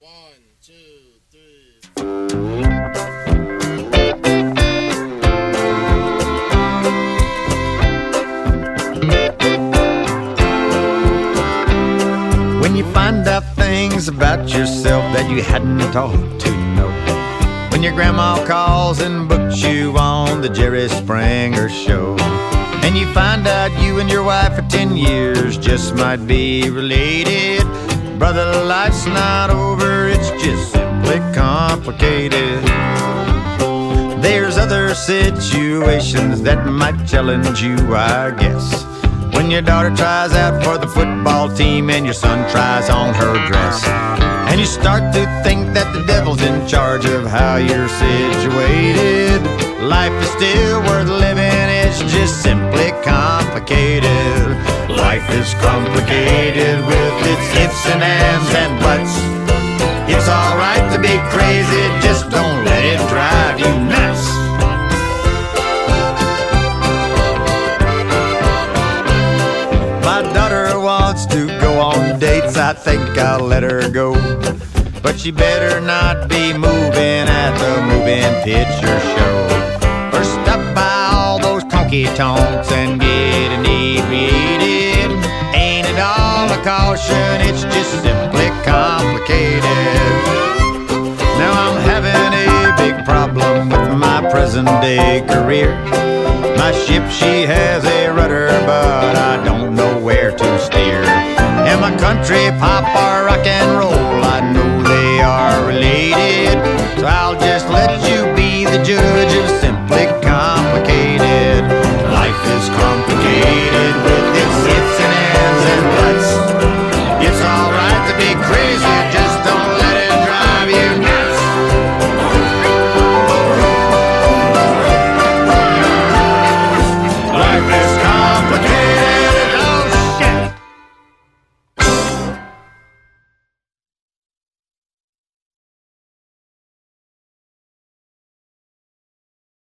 One, two, three. When you find out things about yourself that you hadn't thought to know. When your grandma calls and books you on the Jerry Springer Show. And you find out you and your wife for 10 years just might be related. Brother, life's not over, it's just simply complicated. There's other situations that might challenge you, I guess. When your daughter tries out for the football team and your son tries on her dress. And you start to think that the devil's in charge of how you're situated. Life is still worth living, it's just simply complicated. Life is complicated with its ifs and ands and buts. It's alright to be crazy, just don't let it drive you nuts. My daughter wants to go on dates, I think I'll let her go. But she better not be moving at the moving picture show. Or stop by all those honky-tonks and get inebriated. Ain't it all a caution, it's just simply complicated. Now I'm having a big problem with my present day career. My ship, she has a rudder, but I don't know where to steer. Am I country, pop, or rock and roll?